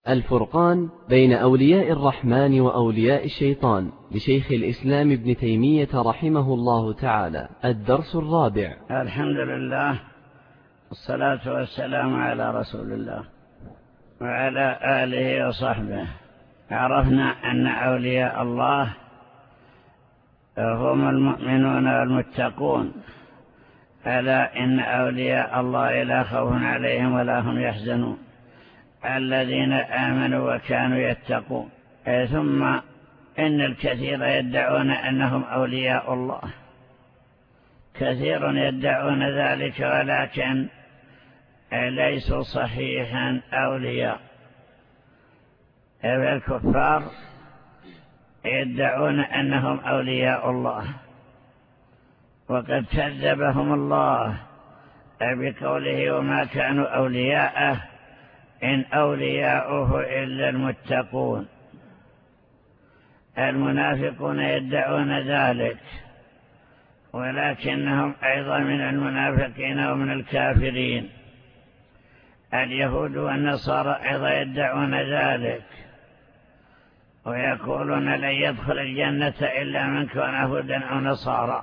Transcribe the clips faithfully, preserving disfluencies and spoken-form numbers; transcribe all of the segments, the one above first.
الفرقان بين أولياء الرحمن وأولياء الشيطان لشيخ الإسلام ابن تيمية رحمه الله تعالى. الدرس الرابع. الحمد لله والصلاة والسلام على رسول الله وعلى آله وصحبه. عرفنا أن أولياء الله هم المؤمنون والمتقون. ألا إن أولياء الله لا خوف عليهم ولا هم يحزنون الذين آمنوا وكانوا يتقون. ثم إن الكثير يدعون أنهم أولياء الله، كثير يدعون ذلك ولكن ليسوا صحيحا أولياء. الكفار يدعون أنهم أولياء الله، وقد كذبهم الله بقوله وما كانوا أولياءه إن أولياؤه إلا المتقون. المنافقون يدعون ذلك، ولكنهم أيضا من المنافقين ومن الكافرين. اليهود والنصارى أيضا يدعون ذلك، ويقولون لن يدخل الجنة إلا من كان هودا أو نصارى،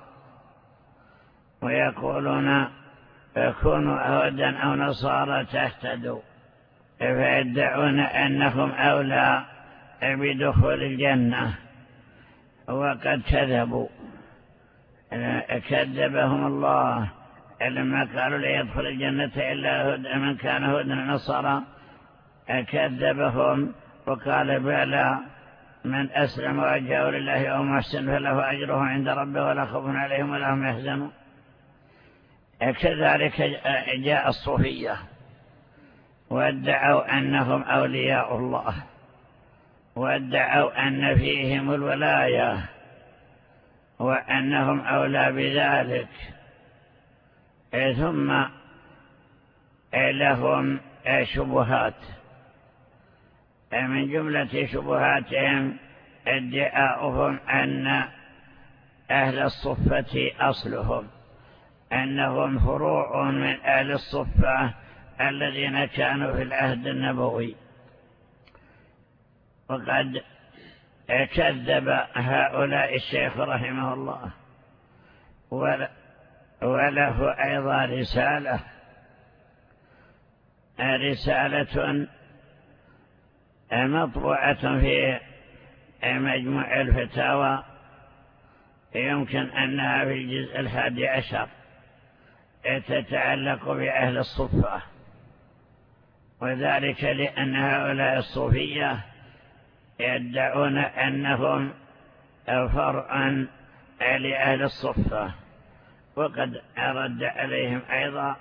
ويقولون كونوا هودا أو نصارى تهتدوا، فيدعون أنهم أولى بدخول الجنة، وقد كذبوا. كذبهم الله لما قالوا لا يدخل الجنة إلا من كان هودا أو نصارى، كذبهم وقال بلى من أسلم وجهه لله أو محسن فله أجره عند ربه ولا خوف عليهم ولا هم يحزنون. كذلك جاء الصوفية وادعوا أنهم أولياء الله، وادعوا أن فيهم الولاية وأنهم أولى بذلك. ثم لهم شبهات، من جملة شبهاتهم ادعاؤهم أن أهل الصفة أصلهم، أنهم فروع من أهل الصفة الذين كانوا في العهد النبوي. وقد كذب هؤلاء الشيخ رحمه الله، وله أيضا رسالة رسالة مطبوعة في مجموع الفتاوى، يمكن أنها في الجزء الحادي عشر، تتعلق بأهل الصفة، وذلك لأن هؤلاء الصوفية يدعون أنهم فرعا لأهل الصفة، وقد رد عليهم أيضا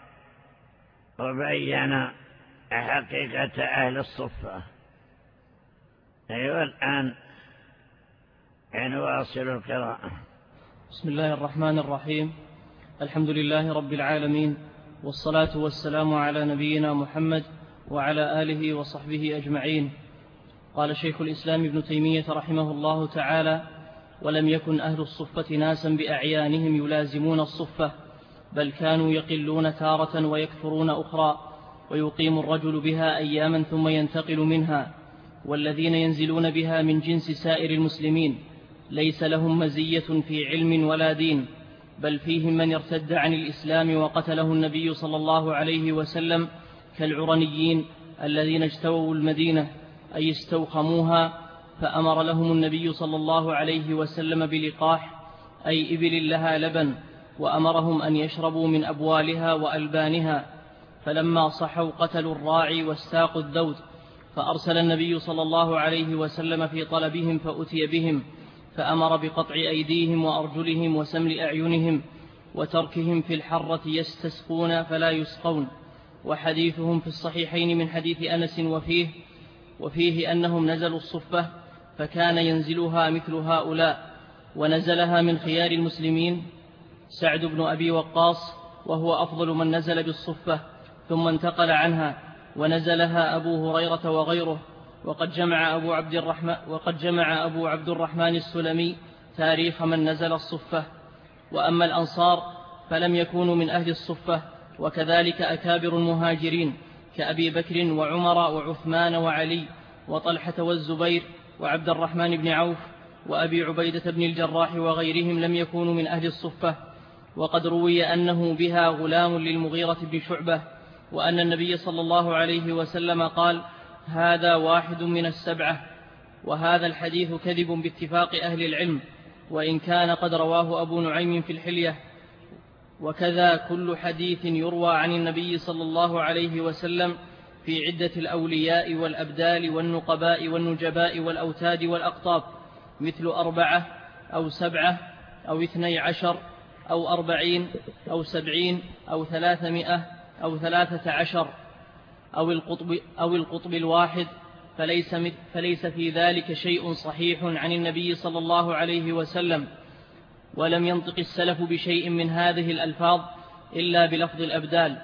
وبين حقيقة أهل الصفة. أيوة الآن نواصل القراءة. بسم الله الرحمن الرحيم. الحمد لله رب العالمين، والصلاة والسلام على نبينا محمد وعلى آله وصحبه أجمعين. قال شيخ الإسلام ابن تيمية رحمه الله تعالى: ولم يكن أهل الصفة ناسا بأعيانهم يلازمون الصفة، بل كانوا يقلون تارة ويكثرون أخرى، ويقيم الرجل بها أياما ثم ينتقل منها، والذين ينزلون بها من جنس سائر المسلمين ليس لهم مزية في علم ولا دين، بل فيهم من ارتد عن الإسلام وقتله النبي صلى الله عليه وسلم، كالعرنيين الذين اجتووا المدينة أي استوخموها، فأمر لهم النبي صلى الله عليه وسلم بلقاح أي إبل لها لبن، وأمرهم أن يشربوا من أبوالها وألبانها، فلما صحوا قتلوا الراعي واستاقوا الذود، فأرسل النبي صلى الله عليه وسلم في طلبهم فأتي بهم، فأمر بقطع أيديهم وأرجلهم وسمل أعينهم وتركهم في الحرة يستسقون فلا يسقون. وحديثهم في الصحيحين من حديث أنس وفيه وفيه أنهم نزلوا الصفة فكان ينزلها مثل هؤلاء، ونزلها من خيار المسلمين سعد بن أبي وقاص، وهو أفضل من نزل بالصفة، ثم انتقل عنها، ونزلها أبو هريرة وغيره. وقد جمع أبو عبد الرحمن, وقد جمع أبو عبد الرحمن السلمي تاريخ من نزل الصفة. وأما الأنصار فلم يكونوا من أهل الصفة، وكذلك أكابر المهاجرين كأبي بكر وعمر وعثمان وعلي وطلحة والزبير وعبد الرحمن بن عوف وأبي عبيدة بن الجراح وغيرهم لم يكونوا من أهل الصفة. وقد روي أنه بها غلام للمغيرة بن شعبة، وأن النبي صلى الله عليه وسلم قال: هذا واحد من السبعة. وهذا الحديث كذب باتفاق أهل العلم، وإن كان قد رواه أبو نعيم في الحلية. وكذا كل حديث يروى عن النبي صلى الله عليه وسلم في عدة الأولياء والأبدال والنقباء والنجباء والأوتاد والأقطاب، مثل أربعة أو سبعة أو اثني عشر أو أربعين أو سبعين أو ثلاثمائة أو ثلاثة عشر أو القطب, أو القطب الواحد، فليس, فليس في ذلك شيء صحيح عن النبي صلى الله عليه وسلم. ولم ينطق السلف بشيء من هذه الألفاظ إلا بلفظ الأبدال.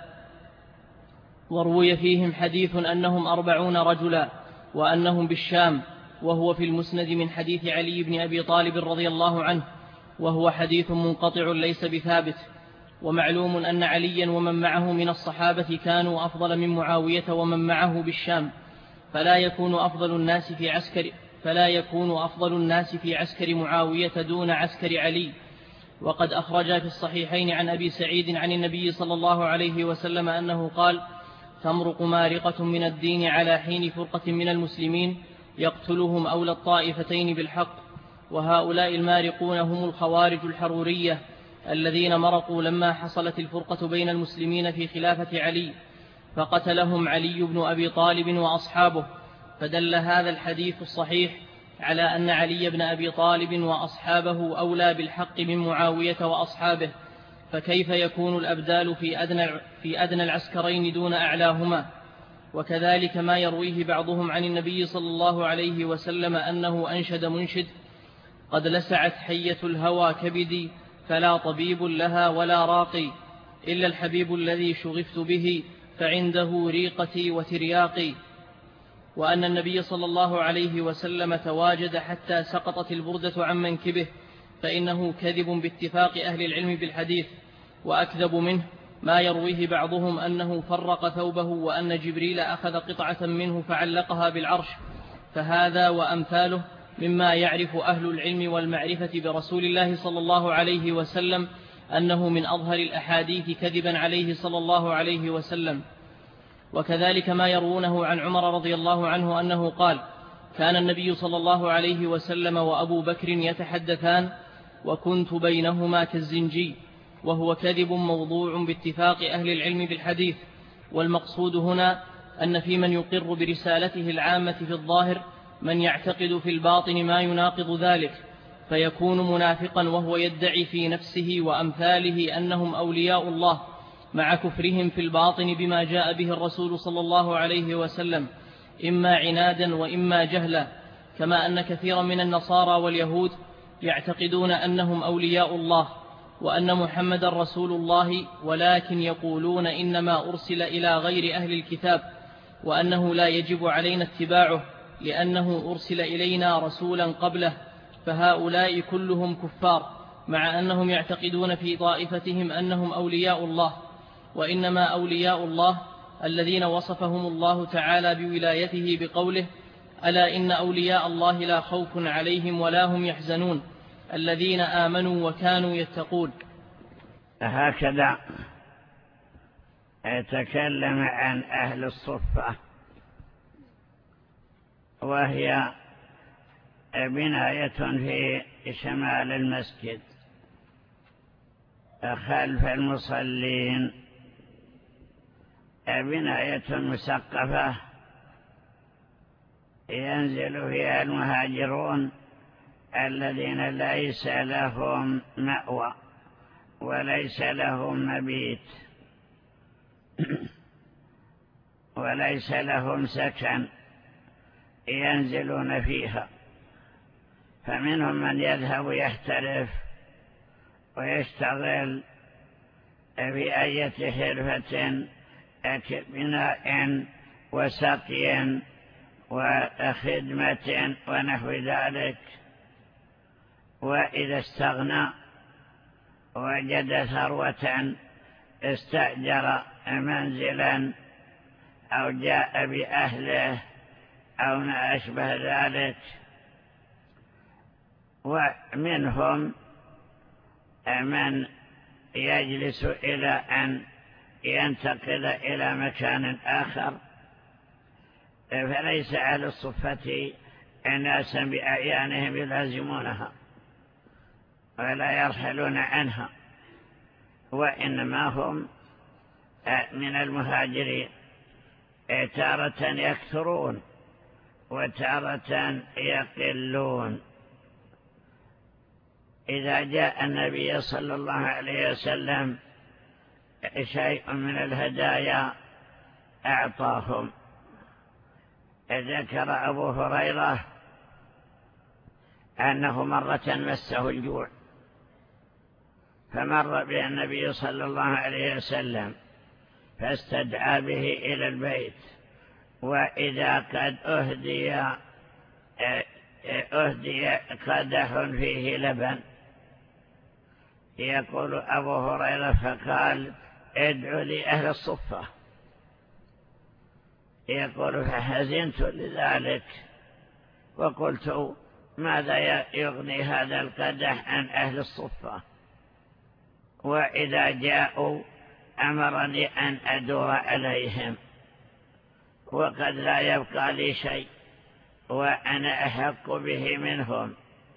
وروي فيهم حديث أنهم أربعون رجلا وأنهم بالشام، وهو في المسند من حديث علي بن أبي طالب رضي الله عنه، وهو حديث منقطع ليس بثابت. ومعلوم أن عليا ومن معه من الصحابة كانوا أفضل من معاوية ومن معه بالشام، فلا يكون أفضل الناس في عسكر فلا يكون أفضل الناس في عسكر معاوية دون عسكر علي. وقد أخرج في الصحيحين عن أبي سعيد عن النبي صلى الله عليه وسلم أنه قال: تمرق مارقة من الدين على حين فرقة من المسلمين يقتلهم أولى الطائفتين بالحق. وهؤلاء المارقون هم الخوارج الحرورية الذين مرقوا لما حصلت الفرقة بين المسلمين في خلافة علي، فقتلهم علي بن أبي طالب وأصحابه. فدل هذا الحديث الصحيح على أن علي بن أبي طالب وأصحابه أولى بالحق من معاوية وأصحابه، فكيف يكون الأبدال في أدنى, في أدنى العسكرين دون أعلاهما؟ وكذلك ما يرويه بعضهم عن النبي صلى الله عليه وسلم أنه أنشد منشد: قد لسعت حية الهوى كبدي فلا طبيب لها ولا راقي، إلا الحبيب الذي شغفت به فعنده ريقتي وترياقي. وأن النبي صلى الله عليه وسلم تواجد حتى سقطت البردة عن منكبه، فإنه كذب باتفاق أهل العلم بالحديث. وأكذب منه ما يرويه بعضهم أنه فرق ثوبه وأن جبريل أخذ قطعة منه فعلقها بالعرش، فهذا وأمثاله مما يعرف أهل العلم والمعرفة برسول الله صلى الله عليه وسلم أنه من أظهر الأحاديث كذبا عليه صلى الله عليه وسلم. وكذلك ما يروونه عن عمر رضي الله عنه أنه قال: كان النبي صلى الله عليه وسلم وأبو بكر يتحدثان وكنت بينهما كالزنجي، وهو كذب موضوع باتفاق أهل العلم بالحديث. والمقصود هنا أن في من يقر برسالته العامة في الظاهر من يعتقد في الباطن ما يناقض ذلك، فيكون منافقا وهو يدعي في نفسه وأمثاله أنهم أولياء الله، مع كفرهم في الباطن بما جاء به الرسول صلى الله عليه وسلم، إما عنادا وإما جهلا. كما أن كثيرا من النصارى واليهود يعتقدون أنهم أولياء الله وأن محمد رسول الله، ولكن يقولون إنما أرسل إلى غير أهل الكتاب، وأنه لا يجب علينا اتباعه لأنه أرسل إلينا رسولا قبله. فهؤلاء كلهم كفار، مع أنهم يعتقدون في طائفتهم أنهم أولياء الله. وإنما أولياء الله الذين وصفهم الله تعالى بولايته بقوله: ألا إن أولياء الله لا خوف عليهم ولا هم يحزنون الذين آمنوا وكانوا يتقون. هكذا يتكلم عن أهل الصفة، وهي بناية في شمال المسجد خلف المصلين، بناية مسقفة ينزل فيها المهاجرون الذين ليس لهم مأوى وليس لهم مبيت وليس لهم سكن ينزلون فيها. فمنهم من يذهب يحترف ويشتغل في أي حرفة كبناء وسقي وخدمة ونحو ذلك، وإذا استغنى وجد ثروة استأجر منزلا أو جاء بأهله أو ما أشبه ذلك. ومنهم من يجلس إلى أن ينتقل إلى مكان آخر، فليس أهل الصفة ناسا بأعيانهم يلازمونها ولا يرحلون عنها، وإنما هم من المهاجرين، تارة يكثرون وتارة يقلون. إذا جاء النبي صلى الله عليه وسلم شيء من الهدايا أعطاهم. ذكر أبو هريرة أنه مرة مسه الجوع، فمر به النبي صلى الله عليه وسلم فاستدعى به إلى البيت، وإذا قد أهدي أهدي قدح فيه لبن. يقول أبو هريرة فقال ادعوا لي أهل الصفة. يقول فحزنت لذلك وقلت ماذا يغني هذا القدح عن أهل الصفة؟ وإذا جاءوا أمرني أن أدور عليهم وقد لا يبقى لي شيء وأنا أحق به منهم،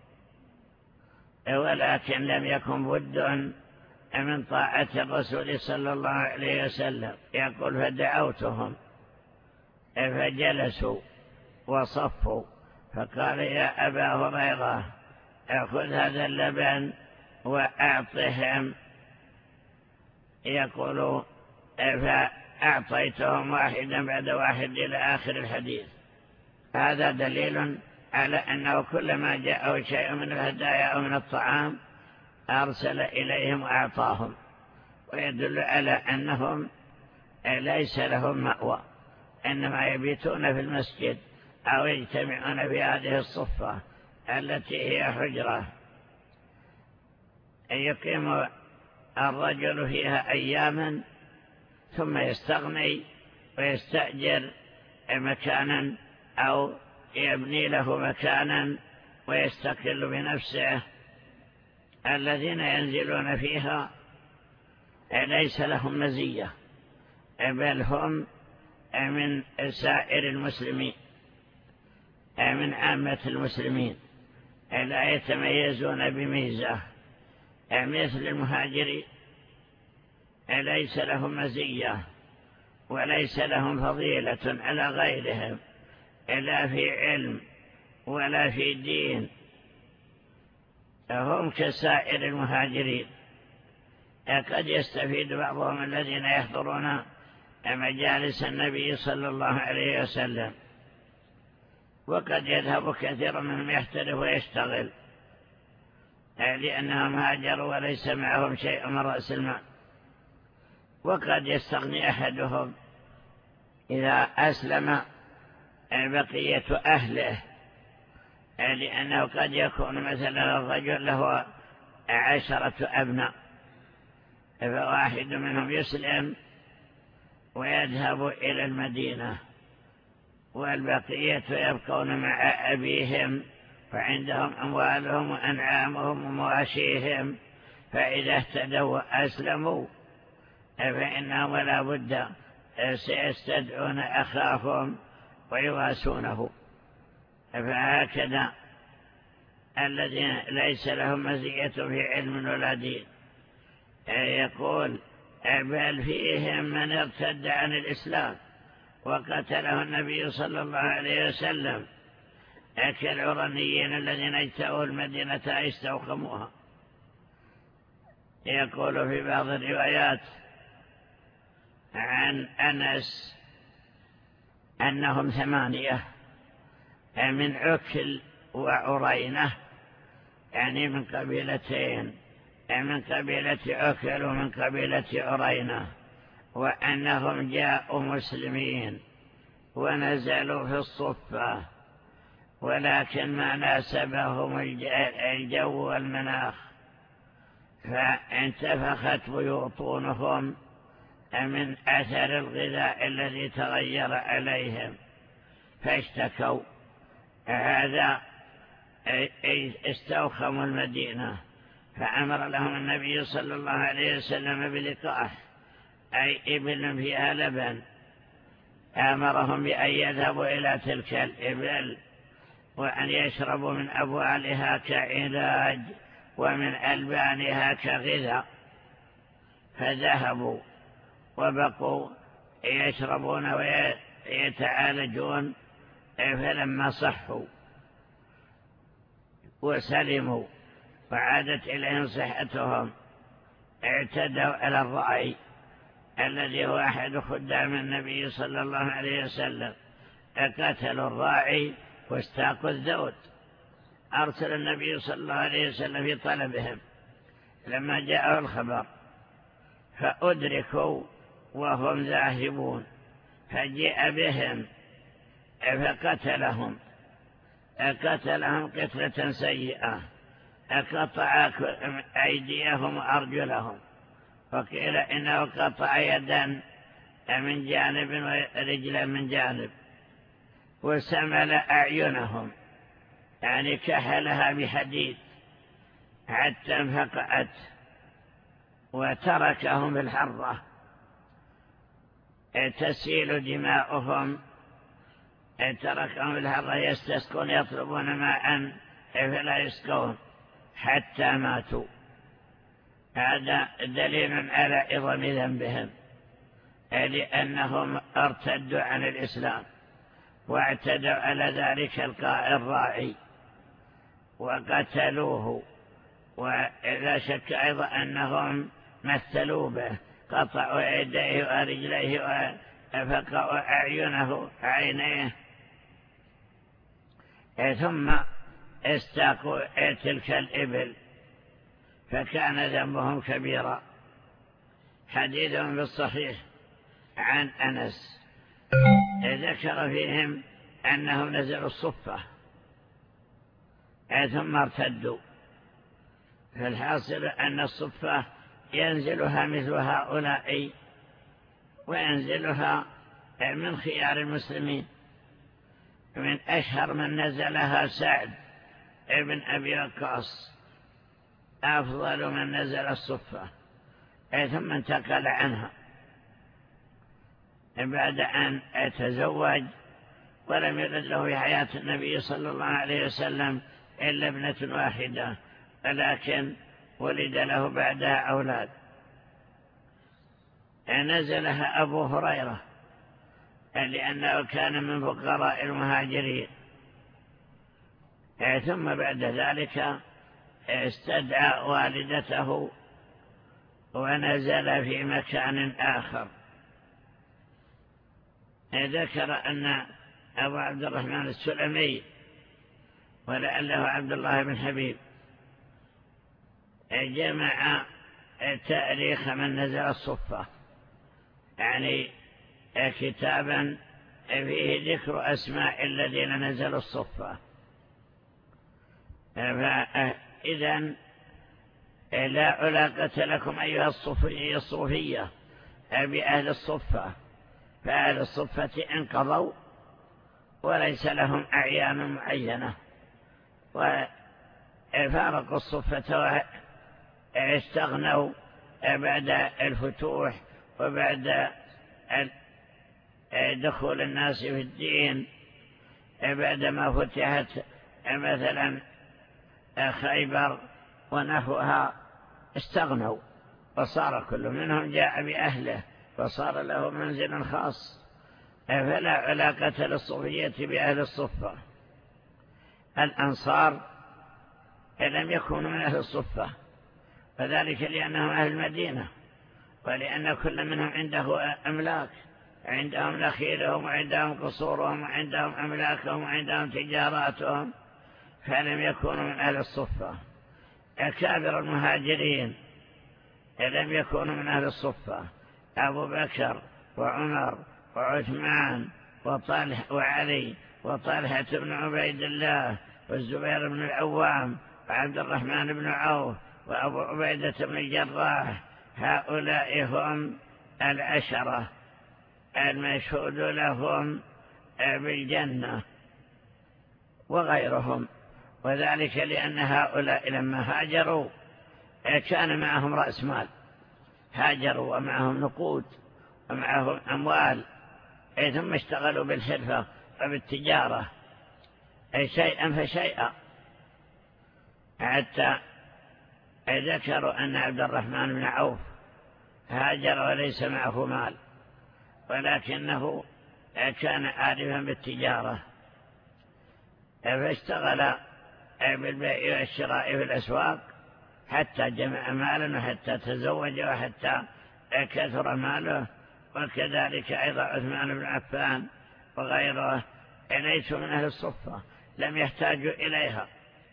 ولكن لم يكن بد من طاعة الرسول صلى الله عليه وسلم. يقول فدعوتهم فجلسوا وصفوا، فقال يا أبا هريرة أخذ هذا اللبن وأعطهم. يقول فأعطيتهم واحدا بعد واحد إلى آخر الحديث. هذا دليل على أنه كلما جاءه شيء من الهدايا أو من الطعام أرسل إليهم وأعطاهم، ويدل على أنهم ليس لهم مأوى، إنما يبيتون في المسجد أو يجتمعون في هذه الصفة التي هي حجرة يقيم الرجل فيها أياما ثم يستغني ويستأجر مكانا أو يبني له مكانا ويستقل بنفسه. الذين ينزلون فيها ليس لهم مزية، بل هم من سائر المسلمين، من عامة المسلمين، لا يتميزون بميزة مثل المهاجرين. ليس لهم مزية وليس لهم فضيلة على غيرهم، لا في علم ولا في دين، هم كسائر المهاجرين. قد يستفيد بعضهم الذين يحضرون مجالس النبي صلى الله عليه وسلم، وقد يذهب كثير منهم يحترف ويشتغل لأنهم هاجروا وليس معهم شيء من رأس المال. وقد يستغني أحدهم إذا أسلم بقية أهله، لأنه قد يكون مثلا الرجل له عشرة أبناء، فواحد منهم يسلم ويذهب إلى المدينة، والبقية يبقون مع أبيهم فعندهم أموالهم وأنعامهم ومواشيهم، فإذا اهتدوا وأسلموا فإنهم لا بد سيستدعون أخاهم ويواسونه. فهكذا الذين ليس لهم مزية في علم ولا دين. يقول بل فيهم من ارتد عن الإسلام وقتله النبي صلى الله عليه وسلم كالعرنيين الذين اجتاؤوا المدينة استوخموها. يقول في بعض الروايات عن أنس أنهم ثمانية من عكل وعرينة، يعني من قبيلتين، من قبيلة عكل ومن قبيلة عرينة، وأنهم جاءوا مسلمين ونزلوا في الصفة، ولكن ما ناسبهم الجو والمناخ، فانتفخت بيوطونهم من أثر الغذاء الذي تغير عليهم، فاشتكوا. هذا استوخموا المدينة، فأمر لهم النبي صلى الله عليه وسلم بلقاح، أي إبل فيها لبن. أمرهم بأن يذهبوا إلى تلك الإبل وأن يشربوا من أبوالها كعلاج ومن ألبانها كغذاء. فذهبوا وبقوا يشربون ويتعالجون، فلما صحوا وسلموا وعادت إليهم صحتهم اعتدوا على الرعي الذي هو أحد خدام النبي صلى الله عليه وسلم، قتلوا الراعي واستاقوا الذود. أرسل النبي صلى الله عليه وسلم في طلبهم لما جاءه الخبر، فأدركوا وهم ذاهبون، فجاء بهم فقتلهم قتلهم قتلة سيئة، قطع أيديهم وأرجلهم، وقيل إنه قطع يدا من جانب ورجلا من جانب، وسمل أعينهم، يعني كحلها بحديد حتى انفقعت، وتركهم بالحرة تسيل دماؤهم، تركهم بالحرة يستسقون يطلبون ماء فلا يسقون حتى ماتوا. هذا دليل على عظم ذنبهم، لأنهم ارتدوا عن الإسلام واعتدوا على ذلك الراعي وقتلوه. ولا شك أيضا أنهم مثلوا به، قطعوا يديه ورجليه وفقعوا أعينه عينيه، ثم استاقوا تلك الإبل، فكان ذنبهم كبيرا. حديثهم بالصحيح عن أنس ذكر فيهم أنهم نزلوا الصفة ثم ارتدوا. فالحاصل أن الصفة ينزلها مثل هؤلاء، وينزلها من خيار المسلمين. من أشهر من نزلها سعد ابن أبي وقاص، أفضل من نزل الصفة، ثم انتقل عنها بعد أن تزوج، ولم يولد له في حياة النبي صلى الله عليه وسلم إلا ابنة واحدة، ولكن ولد له بعدها أولاد. نزلها أبو هريرة لأنه كان من فقراء المهاجرين، ثم بعد ذلك استدعى والدته ونزل في مكان آخر. ذكر أن أبو عبد الرحمن السلمي ولعله عبد الله بن حبيب جمع تاريخ من نزل الصفة، يعني كتابا فيه ذكر أسماء الذين نزلوا الصفة. فإذن لا علاقة لكم أيها الصوفية بأهل الصفة، فأهل الصفة انقضوا وليس لهم أعيان معينة، وفارقوا الصفة واستغنوا بعد الفتوح وبعد دخول الناس في الدين، بعدما فتحت مثلا خيبر ونحوها استغنوا، وصار كل منهم جاء بأهله وصار له منزل خاص. فلا علاقة للصوفية بأهل الصفة. الأنصار لم يكونوا من أهل الصفة، وذلك لأنهم أهل المدينة، ولأن كل منهم عنده أملاك، عندهم نخيلهم وعندهم قصورهم وعندهم أملاكهم وعندهم تجاراتهم، فلم يكونوا من أهل الصفة. أكابر المهاجرين لم يكونوا من أهل الصفة، أبو بكر وعمر وعثمان وطلح وعلي وطلحة بن عبيد الله والزبير بن العوام وعبد الرحمن بن عوف وأبو عبيدة بن الجراح، هؤلاء هم العشرة المشهود لهم بالجنة وغيرهم، وذلك لأن هؤلاء لما هاجروا كان معهم رأس مال، هاجروا ومعهم نقود ومعهم أموال، ثم اشتغلوا بالحرفة وبالتجارة شيئا فشيئا، حتى ذكروا أن عبد الرحمن بن عوف هاجر وليس معه مال، ولكنه كان عارفا بالتجارة، فاشتغل بالبيع والشراء في الأسواق حتى جمع مالا وحتى تزوج وحتى كثر ماله. وكذلك أيضا عثمان بن عفان وغيره ليسوا من أهل الصفة، لم يحتاجوا إليها.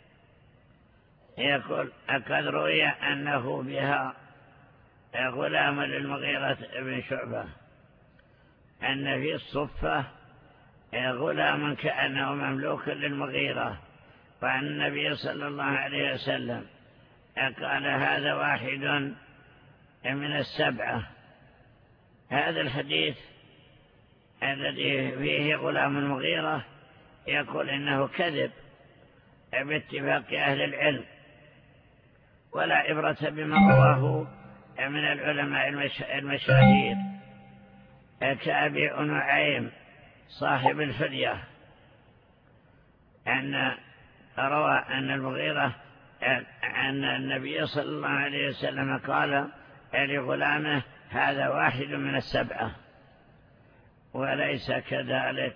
يقول قد روي أنه بها غلام للمغيرة بن شعبة، أن في الصفة غلاما كأنه مملوك للمغيرة، وعن النبي صلى الله عليه وسلم قال هذا واحد من السبعة. هذا الحديث الذي فيه غلام المغيرة يقول إنه كذب باتفاق أهل العلم، ولا عبرة بما رواه من العلماء المشاهير كأبي نعيم صاحب الفدية، أن روى أن المغيرة أن النبي صلى الله عليه وسلم قال لغلامه هذا واحد من السبعة، وليس كذلك.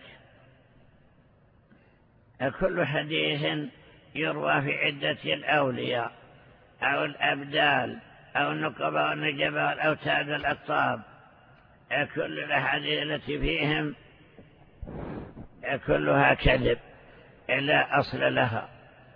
كل حديث يروى في عدة الأولياء أو الأبدال أو النقبة والنجبة والأوتاد والأقطاب، كل الأحاديث التي فيهم كلها كذب لا أصل لها،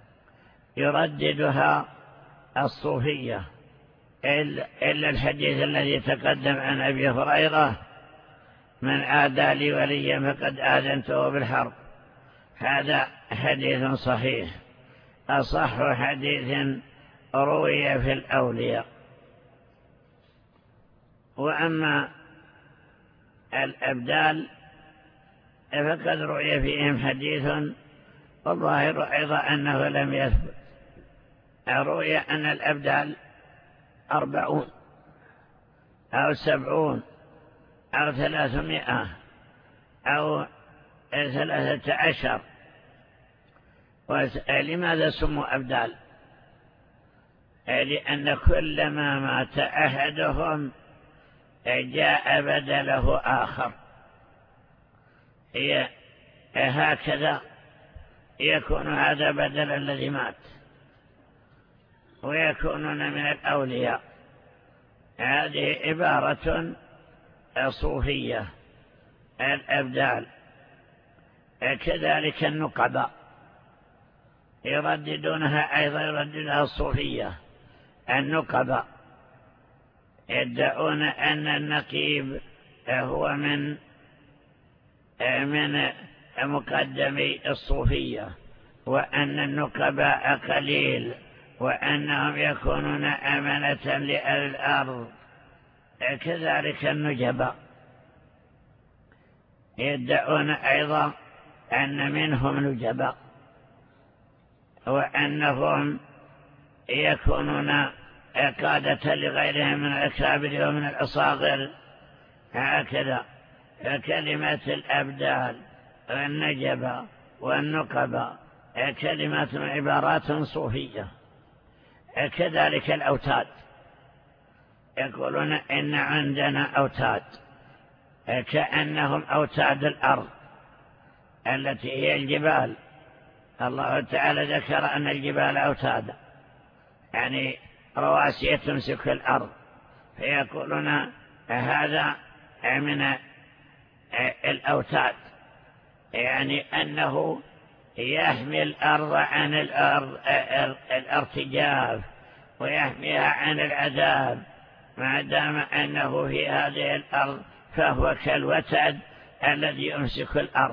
يرددها الصوفية، إلا الحديث الذي تقدم عن أبي هريرة من عادى لي وليا فقد آذنته بالحرب، هذا حديث صحيح أصح حديث روي في الأولياء. وأما الأبدال فقد روي فيهم حديث والظاهر أيضا أنه لم يثبت. روي أن الأبدال أربعون أو سبعون أو ثلاثمائة أو ثلاثة عشر. لماذا سموا أبدال؟ لأن كلما مات أحدهم جاء بدله آخر، هي هكذا يكون هذا بدل الذي مات، ويكونون من الأولياء. هذه عبارة صوفية الأبدال. كذلك النقباء يرددونها أيضا، يرددونها الصوفية. النقباء يدعون أن النقيب هو من من مقدمي الصوفية، وأن النقباء قليل، وأنهم يكونون أمانة لأهل الأرض. كذلك النجباء يدعون أيضا أن منهم نجباء، وأنهم يكونون قادة لغيرهم من الأكابر ومن الأصاغر. هكذا كلمة الأبدال والنجبة والنقبة كلمات عبارات صوفية. كذلك الأوتاد يقولون إن عندنا أوتاد كأنهم أوتاد الأرض التي هي الجبال. الله تعالى ذكر أن الجبال أوتاد، يعني رواسي تمسك الأرض، فيقولون هذا من الأوتاد، يعني أنه يحمي الأرض عن الأرض الارتجاف ويحميها عن العذاب، ما دام أنه في هذه الأرض فهو كالوتد الذي يمسك الأرض.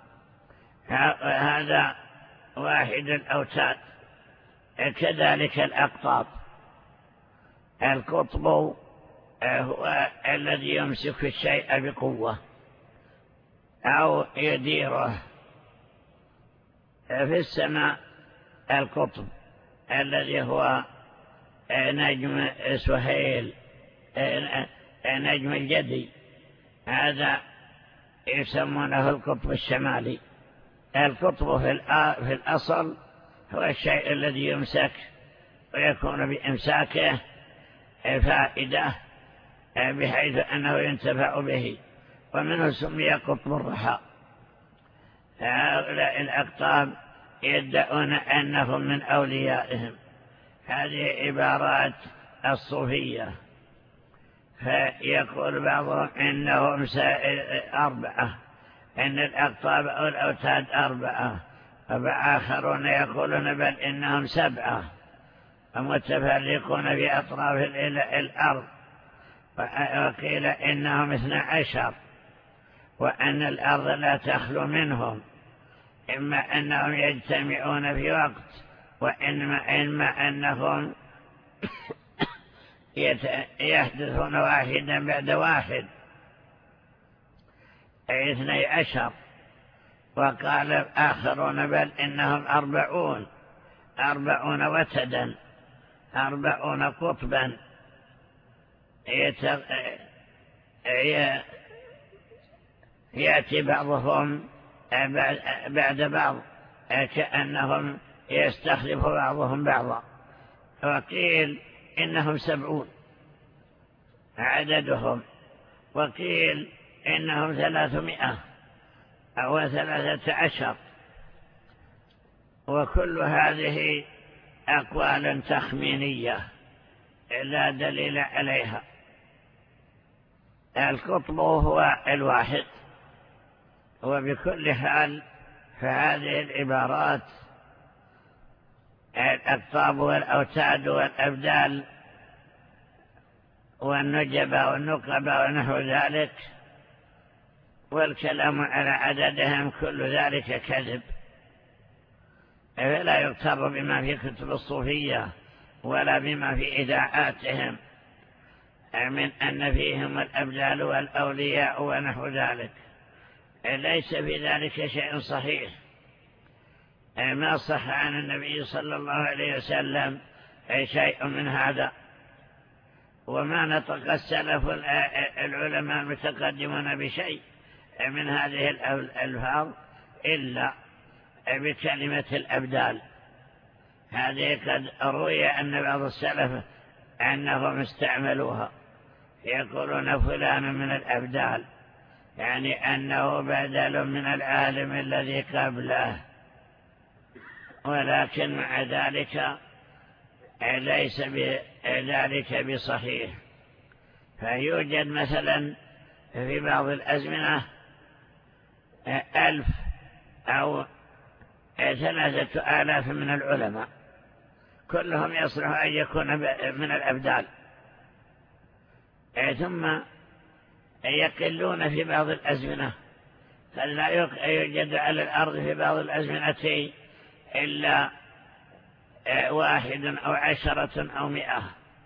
هذا واحد الأوتاد. كذلك الأقطاب، القطب هو الذي يمسك الشيء بقوة، أو يديره. في السماء القطب الذي هو نجم سهيل، نجم الجدي، هذا يسمونه القطب الشمالي. القطب في الأصل هو الشيء الذي يمسك ويكون بإمساكه فائدة بحيث أنه ينتفع به، ومنه سمي قطب الرحى. هؤلاء الأقطاب يدعون أنهم من أوليائهم. هذه عبارات الصوفية. فيقول بعضهم إنهم أربعة، إن الأقطاب أو الأوتاد أربعة، وآخرون يقولون بل إنهم سبعة ومتفرقون في أطراف الأرض، وقيل إنهم اثنى عشر، وأن الأرض لا تخلو منهم، إما أنهم يجتمعون في وقت، وإما إما أنهم يحدثون واحدا بعد واحد، أي اثني عشر. وقال آخرون بل إنهم أربعون، أربعون وتدا، أربعون قطبا يأتي بعضهم بعد بعض كأنهم يستخلف بعضهم بعضا. وقيل إنهم سبعون عددهم، وقيل إنهم ثلاثمائة أو ثلاثة عشر. وكل هذه أقوال تخمينية لا دليل عليها. القطب هو الواحد. وبكل حال فهذه العبارات الأقطاب والأوتاد والأبدال والنجبة والنقبة ونحو ذلك والكلام على عددهم كل ذلك كذب، فلا يغتر بما في كتب الصوفية ولا بما في إذاعاتهم من أن فيهم الأبدال والأولياء ونحو ذلك. ليس في ذلك شيء صحيح، ما صح عن النبي صلى الله عليه وسلم شيء من هذا، وما نطق السلف العلماء المتقدمون بشيء من هذه الألفاظ إلا بكلمة الأبدال. هذه قد روي أن بعض السلف أنهم استعملوها، يقولون فلان من الأبدال، يعني أنه بدل من العالم الذي قبله. ولكن مع ذلك ليس ذلك بصحيح. فيوجد مثلا في بعض الأزمنة ألف أو ثلاثة آلاف من العلماء كلهم يصلح أن يكون من الأبدال، ثم يقلون في بعض الأزمنة، فلا يوجد على الأرض في بعض الأزمنة إلا واحد أو عشرة أو مئة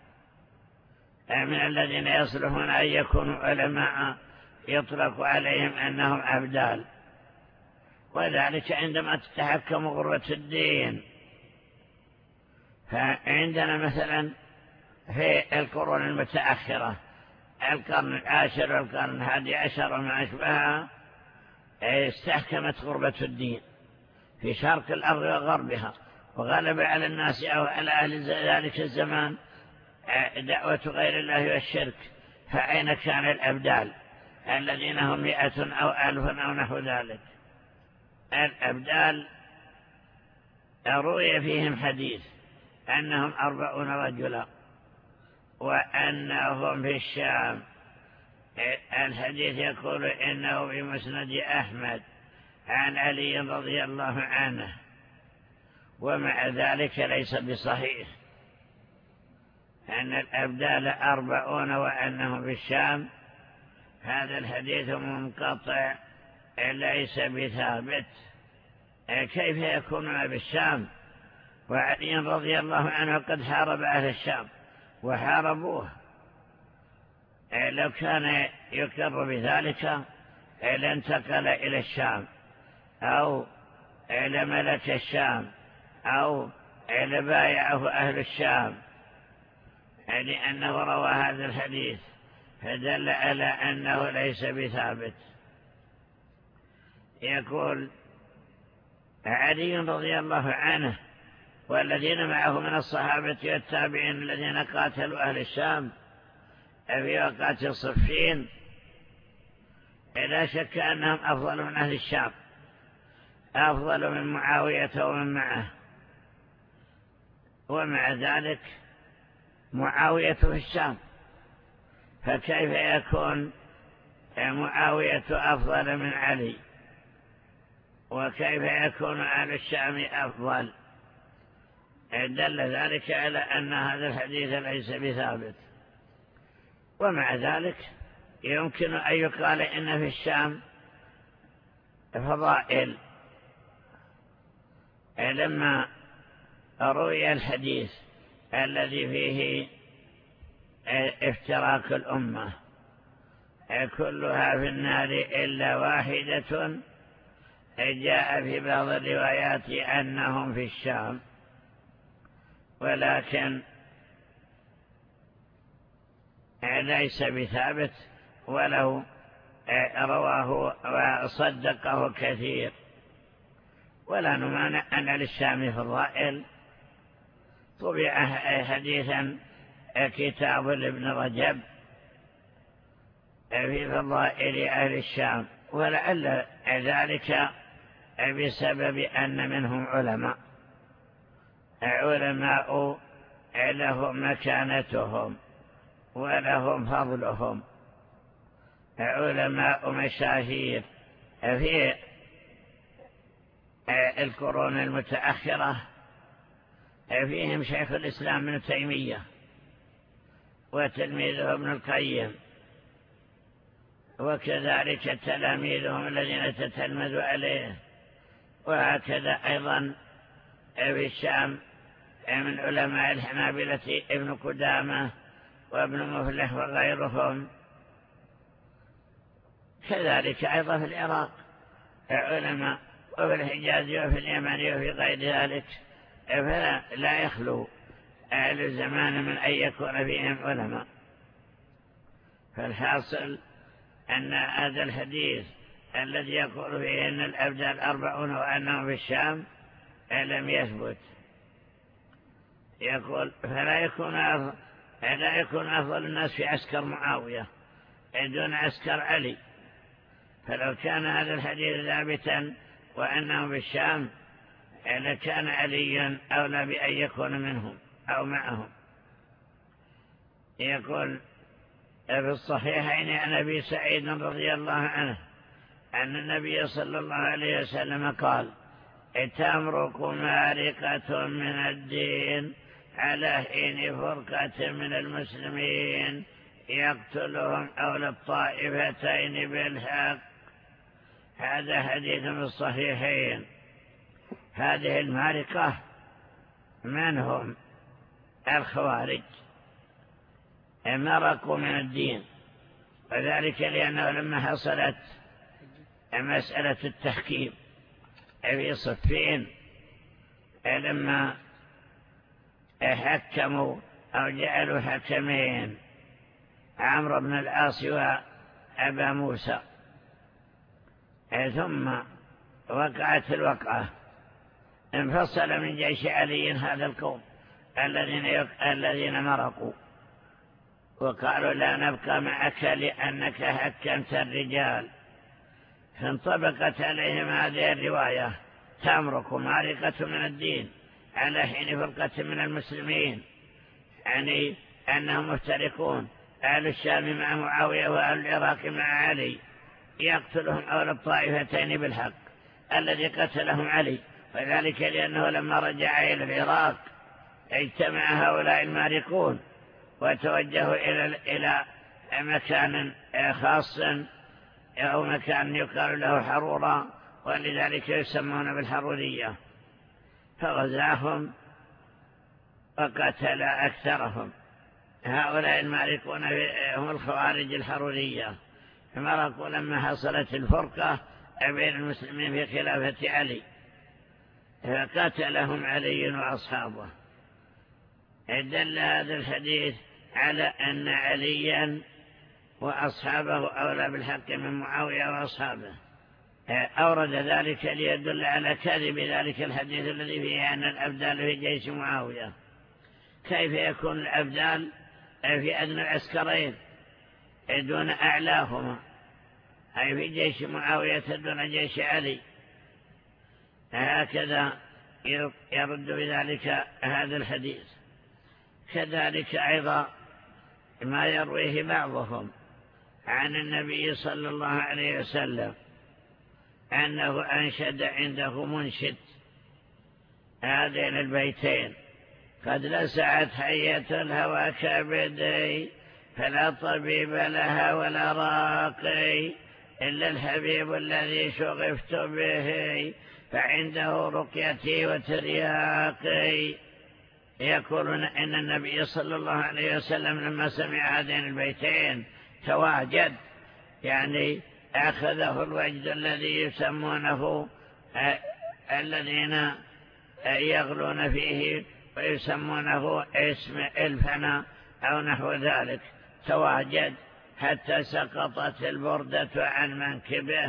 من الذين يصلحون أن يكونوا علماء يطلق عليهم أنهم أبدال. وذلك عندما تتحكم غرة الدين. فعندنا مثلا في القرون المتأخرة، القرن العاشر والقرن الحادي عشر وما أشبهها، استحكمت غربة الدين في شرق الأرض وغربها، وغلب على الناس أو على أهل ذلك الزمان دعوة غير الله والشرك. فأين كان الأبدال الذين هم مئة أو ألف أو نحو ذلك؟ الأبدال روي فيهم حديث أنهم أربعون رجلا، وأنهم في الشام. الحديث يقول إنه في مسند أحمد عن علي رضي الله عنه، ومع ذلك ليس بصحيح أن الأبدال أربعون وأنهم في الشام. هذا الحديث منقطع ليس بثابت. كيف يكونون بالشام وعلي رضي الله عنه قد حارب أهل الشام وحاربوه؟ لو كان يقر بذلك إذا انتقل إلى الشام أو إلى ملك الشام أو إلى بايعه أهل الشام لأنه روى هذا الحديث، فدل على أنه ليس بثابت. يقول علي رضي الله عنه والذين معه من الصحابة والتابعين الذين قاتلوا أهل الشام في وقات صفين لا شك أنهم أفضل من أهل الشام، أفضل من معاوية ومن معه، ومع ذلك معاوية في الشام، فكيف يكون معاوية أفضل من علي؟ وكيف يكون أهل الشام أفضل؟ دل ذلك على أن هذا الحديث ليس بثابت. ومع ذلك يمكن أن يقال إن في الشام فضائل. لما روي الحديث الذي فيه افتراك الأمة كلها في النار إلا واحدة، جاء في بعض الروايات أنهم في الشام، ولكن ليس بثابت ولو رواه وصدقه كثير. ولا نمانع أن للشام فضائل. طبع حديثا كتاب لابن رجب في فضائل أهل الشام، ولعل ذلك بسبب أن منهم علماء علماء لهم مكانتهم ولهم فضلهم، علماء مشاهير في القرون المتأخرة، فيهم شيخ الإسلام ابن تيمية وتلميذه ابن القيم، وكذلك تلاميذهم الذين تتلمذوا عليه. وهكذا أيضا في الشام من علماء الحنابلة ابن قدامة وابن مفلح وغيرهم. كذلك أيضا في العراق علماء، وفي الحجاز وفي اليمن وفي غير ذلك، فلا يخلو أهل الزمان من أن يكون فيهم علماء. فالحاصل أن هذا الحديث الذي يقول فيه أن الأبدال أربعون وأنهم في الشام لم يثبت. يقول فلا يكون أفضل, لا يكون أفضل الناس في عسكر معاوية دون عسكر علي، فلو كان هذا الحديث ثابتا وأنهم في الشام لكان عليا أولى بأن يكون منهم أو معهم. يقول في الصحيحين عن أبي سعيد رضي الله عنه أن النبي صلى الله عليه وسلم قال: تمرق مارقة من الدين على حين فرقة من المسلمين يقتلهم أولى الطائفتين بالحق. هذا حديث من الصحيحين. هذه المارقة من هم؟ الخوارج، مرقوا من الدين، وذلك لأنه لما حصلت مسألة التحكيم في صفين، لما حكموا أو جعلوا حكمين عمرو بن العاص وأبا موسى، ثم وقعت الوقعة، انفصل من جيش علي هذا القوم الذين الذين مرقوا وقالوا: لا نبقى معك لأنك حكمت الرجال. فانطبقت عليهم هذه الرواية: تمرق مارقة من الدين على حين فرقة من المسلمين، يعني أنهم مفترقون، أهل الشام مع معاوية وأهل العراق مع علي، يقتلهم أولى الطائفتين بالحق الذي قتلهم علي. وذلك لأنه لما رجع إلى العراق اجتمع هؤلاء المارقون وتوجهوا إلى إلى مكان خاص أو مكان يقال له حرورة، ولذلك يسمون بالحرورية، فغزاهم وقتل أكثرهم. هؤلاء المارقون هم الخوارج الحرورية مرقوا لما حصلت الفرقة بين المسلمين في خلافة علي، فقاتلهم علي وأصحابه. دل هذا الحديث على أن عليا وأصحابه أولى بالحق من معاوية وأصحابه. أورد ذلك ليدل على كذب ذلك الحديث الذي فيه أن الأبدال في جيش معاوية. كيف يكون الأبدال في أدنى العسكرين دون أعلاهما، أي في جيش معاوية دون جيش علي؟ هكذا يرد بذلك هذا الحديث. كذلك أيضا ما يرويه بعضهم عن النبي صلى الله عليه وسلم أنه أنشد عنده منشد هذين البيتين: قد لسعت حية الهوى كبدي فلا طبيب لها ولا راقي إلا الحبيب الذي شغفت به فعنده رقيتي وترياقي. يقولون إن النبي صلى الله عليه وسلم لما سمع هذين البيتين تواجد، يعني أخذه الوجد الذي يسمونه الذين يغلون فيه ويسمونه اسم الفنا أو نحو ذلك، تواجد حتى سقطت البردة عن منكبه.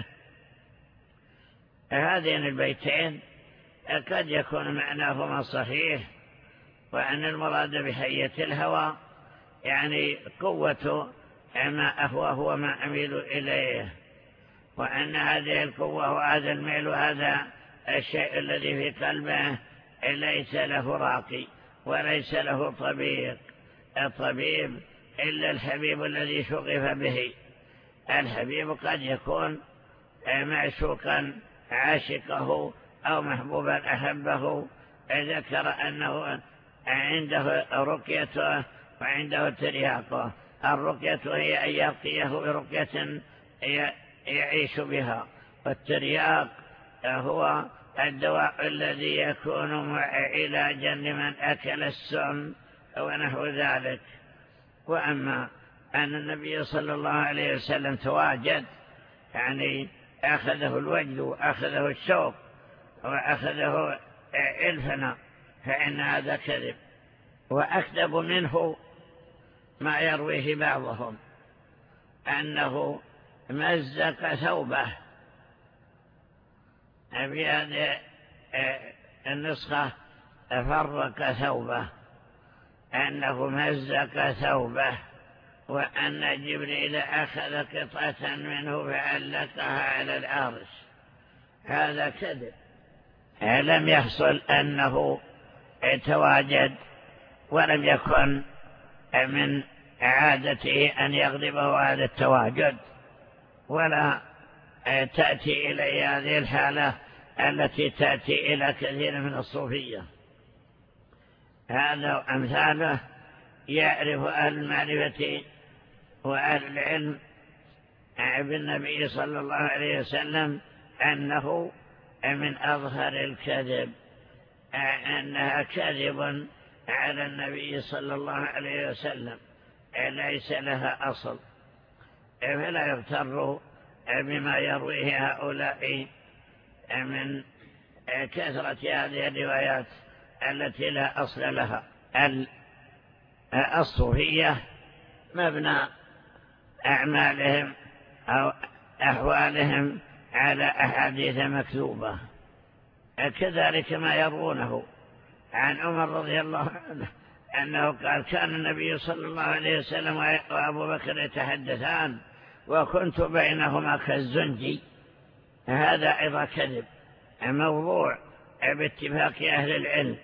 هذين البيتين قد يكون معناهما صحيح، وأن المراد بحية الهوى يعني قوة ما أهواه وما أميل إليه، وأن هذه القوة وهذا الميل وهذا الشيء الذي في قلبه ليس له راقي وليس له طبيب الطبيب إلا الحبيب الذي شغف به. الحبيب قد يكون معشوقا عاشقه أو محبوبا أحبه، ذكر أنه عنده رقيته وعنده ترياقه. الرقية هي أن يرقيه برقية يعيش بها، والترياق هو الدواء الذي يكون علاجا لمن أكل السم ونحو ذلك. وأما أن النبي صلى الله عليه وسلم تواجد، يعني أخذه الوجد وأخذه الشوق وأخذه الفنا، فإن هذا كذب. وأكذب منه ما يرويه بعضهم أنه مزق ثوبه. في هذه النسخة فرق ثوبه، أنه مزق ثوبه، وأن جبريل أخذ قطعة منه فعلقها على العرش. هذا كذب. لم يحصل أنه تواجد، ولم يكن من عادته أن يغضبه هذا التواجد، ولا تأتي إلى هذه الحالة التي تأتي إلى كثير من الصوفية. هذا أمثاله يعرف أهل المعرفة وأهل العلم بالنبي صلى الله عليه وسلم أنه من أظهر الكذب، أنها كذب على النبي صلى الله عليه وسلم ليس لها أصل، فلا يغتر بما يرويه هؤلاء من كثرة هذه الروايات التي لا أصل لها. الصوفية مبنى أعمالهم أو أحوالهم على أحاديث مكذوبة، كذلك ما يرونه عن عمر رضي الله عنه أنه قال: كان النبي صلى الله عليه وسلم وأبو بكر يتحدثان وكنت بينهما كالزنجي. هذا أيضا كذب موضوع باتفاق أهل العلم.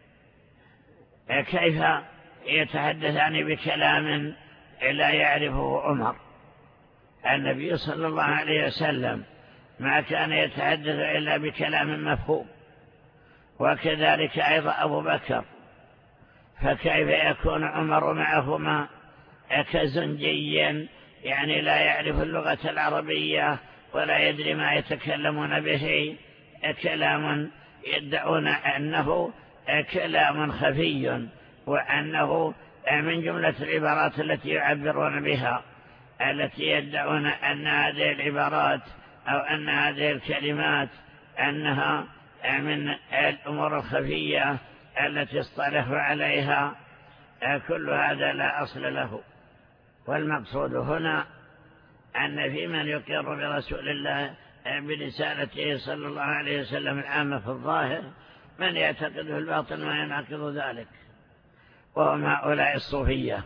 كيف يتحدثان بكلام لا يعرفه عمر؟ النبي صلى الله عليه وسلم ما كان يتحدث إلا بكلام مفهوم، وكذلك أيضا أبو بكر، فكيف يكون عمر معهما كزنجيا، يعني لا يعرف اللغة العربية ولا يدري ما يتكلمون به، كلام يدعون أنه كلام خفي وأنه من جملة العبارات التي يعبرون بها. التي يدعون أن هذه العبارات أو أن هذه الكلمات أنها من الأمور الخفية التي اصطلحوا عليها، كل هذا لا أصل له. والمقصود هنا أن في من يقر برسول الله برسالته صلى الله عليه وسلم العامة في الظاهر من يعتقد في الباطن ما يناقض ذلك، وهم هؤلاء الصوفية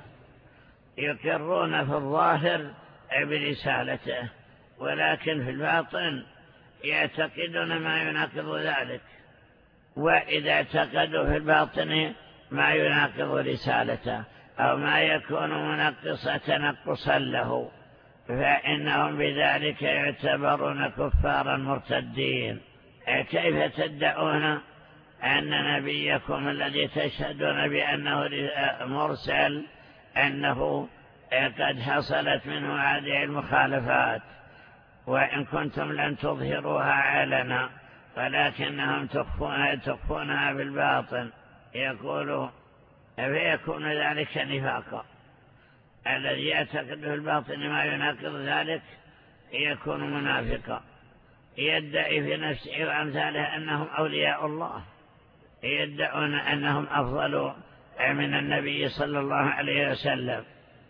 يقرون في الظاهر برسالته ولكن في الباطن يعتقدون ما يناقض ذلك. وإذا اعتقدوا في الباطن ما يناقض رسالته أو ما يكون منقصا تنقصا له فإنهم بذلك يعتبرون كفارا مرتدين. كيف تدعون أن نبيكم الذي تشهدون بأنه مرسل أنه قد حصلت منه هذه المخالفات وإن كنتم لن تظهروها علنا ولكنهم تخفون تخفونها بالباطن؟ يقولوا فيكون ذلك نفاقا. الذي يعتقد في الباطن ما يناقض ذلك يكون منافقا، يدعي في نفسه وأمثاله أنهم أولياء الله، يدعون أنهم أفضل من النبي صلى الله عليه وسلم،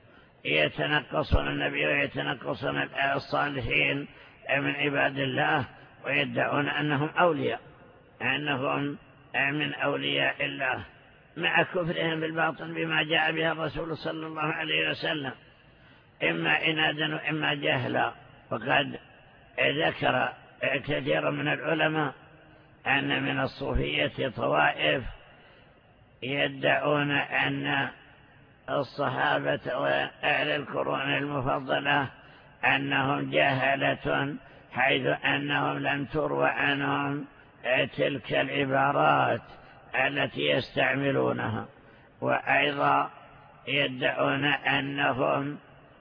يتنقصون النبي ويتنقصون الصالحين من عباد الله ويدعون أنهم أولياء، أنهم من أولياء الله، مع كفرهم بالباطن بما جاء به الرسول صلى الله عليه وسلم إما عنادا وإما جهلا. وقد ذكر كثير من العلماء أن من الصوفية طوائف يدعون أن الصحابة وأهل القرون المفضلة أنهم جهلة، حيث أنهم لم تروى عنهم تلك العبارات التي يستعملونها. وأيضا يدعون أنهم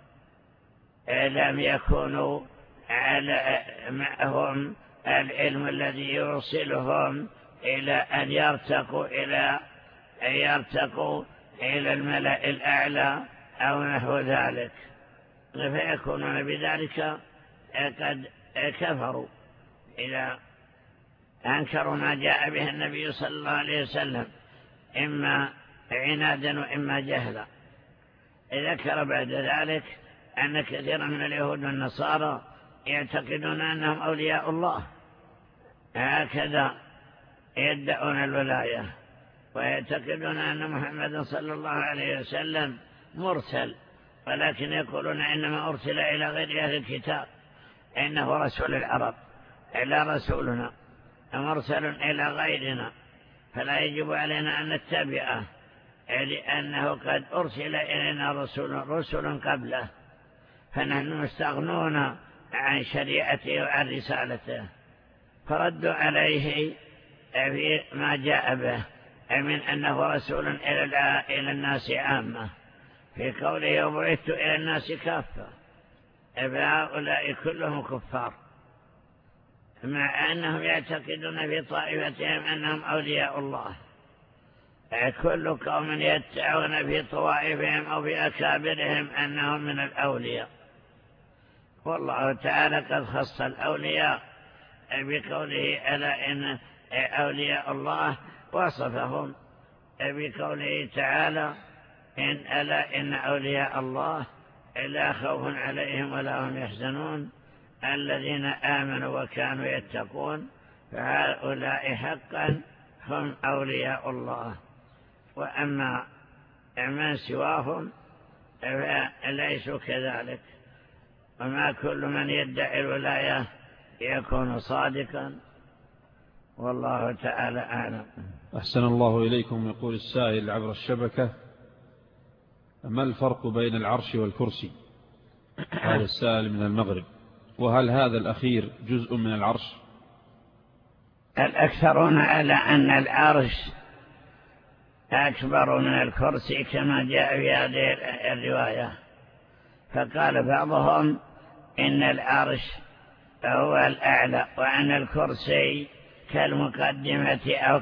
لم يكونوا على معهم العلم الذي يوصلهم إلى أن يرتقوا إلى أن يرتقوا إلى الملأ الأعلى أو نحو ذلك، فيكونون بذلك قد كفروا إذا أنكروا ما جاء به النبي صلى الله عليه وسلم إما عنادا وإما جهلا. ذكر بعد ذلك أن كثيرا من اليهود والنصارى يعتقدون أنهم أولياء الله، هكذا يدعون الولاية ويعتقدون أن محمد صلى الله عليه وسلم مرسل، ولكن يقولون إنما أرسل إلى غير أهل الكتاب، إنه رسول العرب إلا رسولنا مرسل إلى غيرنا، فلا يجب علينا أن نتبعه لأنه قد أرسل إلينا رسول رسل قبله، فنحن مستغنون عن شريعته وعن رسالته. فردوا عليه في ما جاء به من أنه رسول إلى الناس عامة، في قوله وبعثت إلى الناس كافة، فهؤلاء كلهم كفار، مع أنهم يعتقدون في طائفتهم أنهم أولياء الله. كل قوم يدعون في طوائفهم أو في أكابرهم أنهم من الأولياء، والله تعالى قد خص الأولياء بقوله ألا إن أولياء الله، وصفهم بقوله تعالى إن ألا إن أولياء الله لا خوف عليهم ولا هم يحزنون الذين آمنوا وكانوا يتقون، فهؤلاء حقا هم أولياء الله. وأما من سواهم فليسوا كذلك، وما كل من يدعي الولاية يكون صادقا، والله تعالى أعلم. أحسن الله إليكم. يقول السائل عبر الشبكة: ما الفرق بين العرش والكرسي؟ هذا السائل من المغرب. وهل هذا الأخير جزء من العرش؟ الأكثرون على أن العرش أكبر من الكرسي كما جاء في هذه الرواية، فقال بعضهم إن العرش هو الأعلى وأن الكرسي كالمقدمة أو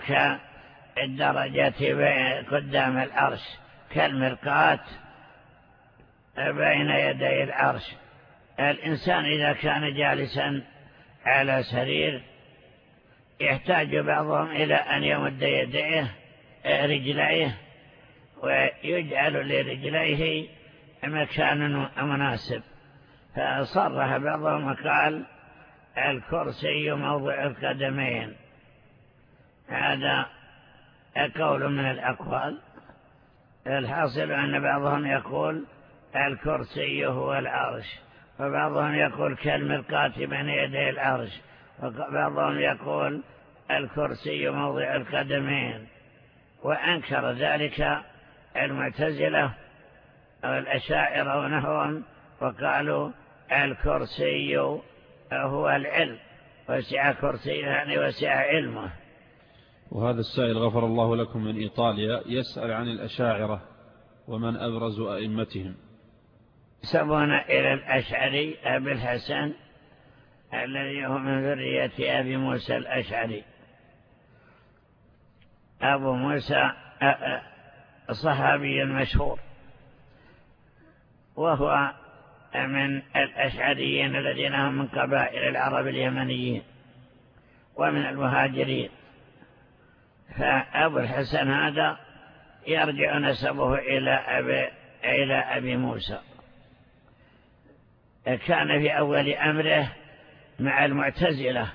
كالدرجة قدام العرش كالمرقاة بين يدي العرش. الإنسان إذا كان جالسا على سرير يحتاج بعضهم إلى أن يمد يديه رجليه ويجعل لرجليه مكان مناسب، فصرح بعضهم وقال الكرسي موضع القدمين. هذا قول من الأقوال. الحاصل أن بعضهم يقول الكرسي هو العرش، وبعضهم يقول كالمرقاة بين يدي العرش، وبعضهم يقول الكرسي موضع القدمين. وأنكر ذلك المعتزلة أو الأشاعرة ونحوهم، وقالوا الكرسي هو العلم، وسع كرسيه يعني وسع علمه. وهذا السائل غفر الله لكم من إيطاليا يسأل عن الأشاعرة ومن أبرز أئمتهم. ينسبون إلى الأشعري أبي الحسن الذي هو من ذرية أبي موسى الأشعري. أبو موسى صحابي مشهور، وهو من الأشعريين الذين هم من قبائل العرب اليمنيين ومن المهاجرين. فأبو الحسن هذا يرجع نسبه إلى أبي, إلى أبي موسى. كان في أول أمره مع المعتزلة،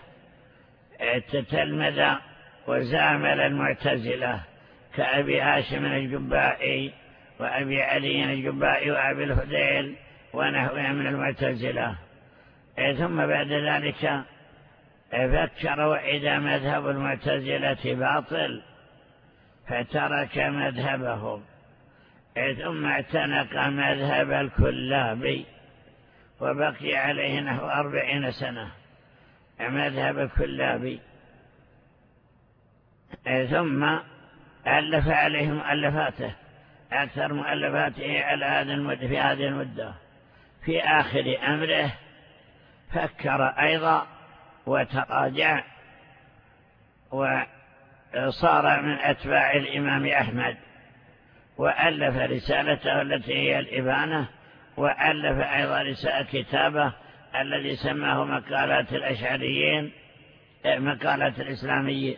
تتلمذ وزامل المعتزلة كأبي هاشم الجبائي وأبي علي الجبائي وأبي الهذيل ونحوه من المعتزلة. ثم بعد ذلك فكر وإذا مذهب المعتزلة باطل فترك مذهبهم، ثم اعتنق مذهب الكلابي وبقي عليه نحو أربعين سنة مذهب الكلابي. ثم ألف عليه مؤلفاته، أكثر مؤلفاته على هذا في هذه المدة. في آخر أمره فكر أيضا وتراجع وصار من أتباع الإمام أحمد، وألف رسالته التي هي الإبانة، وألف أيضا رسالة كتابه الذي سماه مقالات الأشعريين مقالات الإسلاميين.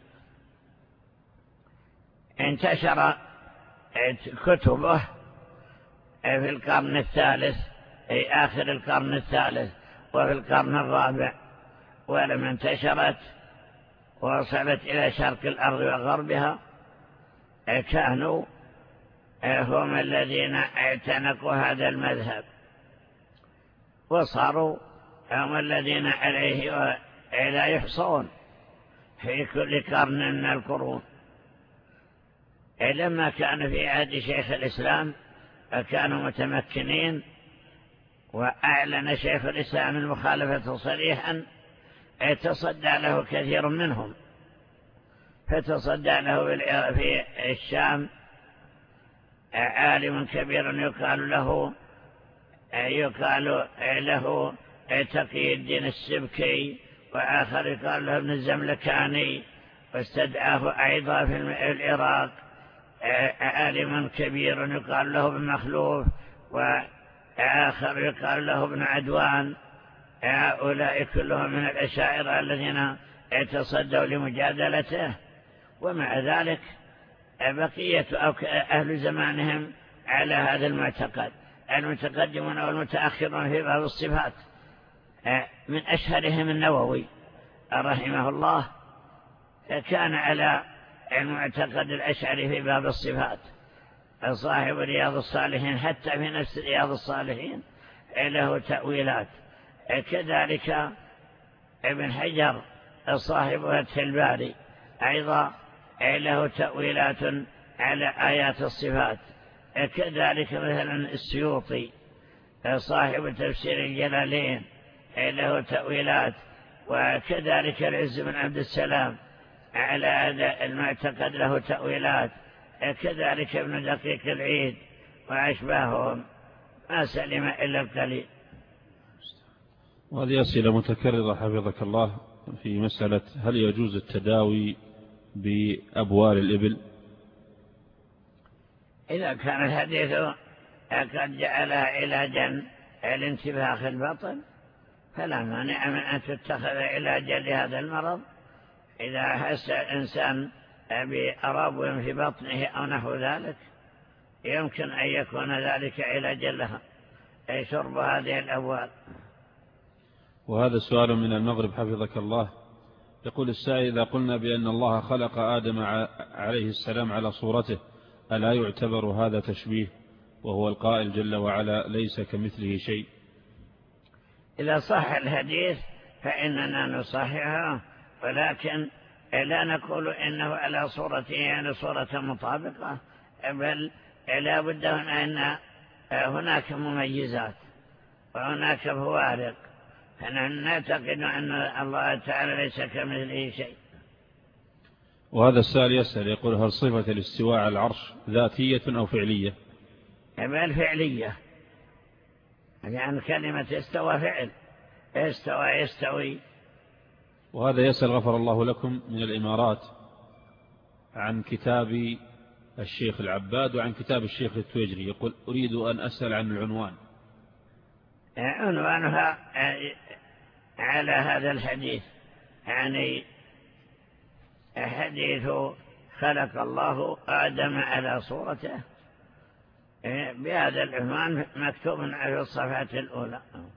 انتشر كتبه في القرن الثالث، أي آخر القرن الثالث وفي القرن الرابع، ولما انتشرت ووصلت إلى شرق الأرض وغربها كانوا هم الذين اعتنقوا هذا المذهب، وصاروا هم الذين عليه لا يحصون في كل قرن من القرون. لما كان في عهد شيخ الإسلام كانوا متمكنين، وأعلن شيخ الإسلام المخالفة صريحا، تصدى له كثير منهم. فتصدى له في الشام عالم كبير يقال له يقال له تقي الدين السبكي، وآخر يقال له ابن الزملكاني، واستدعاه أيضا في العراق عالم كبير يقال له ابن مخلوف، وآخر يقال له ابن عدوان. هؤلاء كلهم من الأشاعرة الذين تصدوا لمجادلته. ومع ذلك بقية أهل زمانهم على هذا المعتقد، المتقدمون والمتأخرون في باب الصفات. من أشهرهم النووي رحمه الله كان على المعتقد الأشعري في باب الصفات، صاحب رياض الصالحين، حتى في نفس رياض الصالحين له تأويلات. كذلك ابن حجر صاحب فتح الباري أيضا له تأويلات على آيات الصفات. كذلك مثلا السيوطي صاحب تفسير الجلالين له تأويلات، وكذلك العز بن عبد السلام على هذا المعتقد له تأويلات، كذلك ابن دقيق العيد وأشباههم، ما سلم إلا القليل. وهذه أسئلة متكررة حفظك الله في مسألة هل يجوز التداوي بأبوال الإبل؟ إذا كان الحديث قد جعلها علاجا لانتفاخ البطن فلا مانع من أن تتخذ علاجا لهذا المرض إذا حس الإنسان بأراب في بطنه أو نحو ذلك يمكن أن يكون ذلك علاجا لها أي شرب هذه الأبوال. وهذا سؤال من المغرب حفظك الله. يقول السائل: إذا قلنا بأن الله خلق آدم عليه السلام على صورته ألا يعتبر هذا تشبيه وهو القائل جل وعلا ليس كمثله شيء؟ إذا صح الحديث فإننا نصححه ولكن لا نقول إنه على صورته يعني صورة مطابقة بل لا بد أن هناك مميزات وهناك فوارق فنحن نعتقد أن الله تعالى ليس كمثله شيء. وهذا السائل يسأل يقول: هل صفة الاستواء على العرش ذاتية أو فعلية؟ بل فعلية يعني كلمة استوى فعل استوى يستوي. وهذا يسأل غفر الله لكم من الإمارات عن كتاب الشيخ العباد وعن كتاب الشيخ التويجري، يقول: أريد أن أسأل عن العنوان. عنوانها على هذا الحديث يعني حديث خلق الله آدم على صورته بهذا العنوان مكتوب على الصفحة الأولى.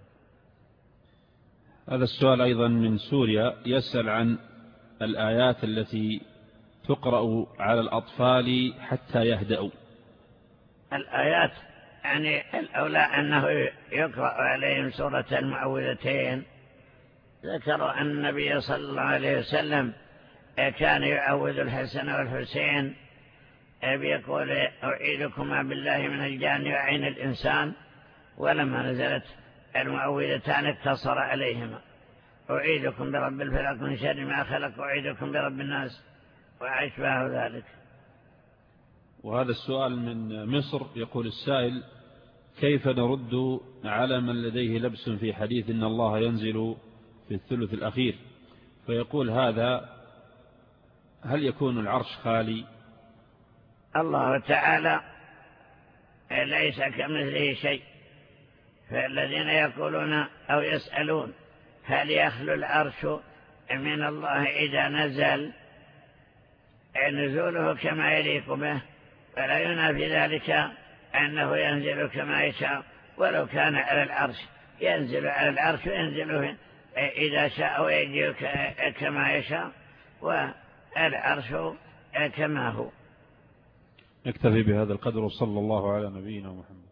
هذا السؤال أيضا من سوريا يسأل عن الآيات التي تقرأ على الأطفال حتى يهدأوا. الآيات يعني الأولى أنه يقرأ عليهم سورة المعوذتين. ذكروا أن النبي صلى الله عليه وسلم كان يعوذ الحسن والحسين بيقول: أعيذكما بالله من الجان وعين الإنسان. ولما نزلت المعوذتان اقتصر عليهما: أعيذكم برب الفلق من شر ما خلق وأعيذكم برب الناس وأشباه ذلك. وهذا السؤال من مصر. يقول السائل: كيف نرد على من لديه لبس في حديث إن الله ينزل في الثلث الأخير؟ فيقول هذا هل يكون العرش خالي؟ الله تعالى ليس كمثله شيء. فالذين يقولون أو يسألون هل يخلو العرش من الله إذا نزل نزوله كما يليق به فلا ينافي ذلك أنه ينزل كما يشاء ولو كان على العرش ينزل على العرش وينزل إذا شاء ويجي كما يشاء والعرش كما هو. نكتفي بهذا القدر وصلى الله على نبينا محمد.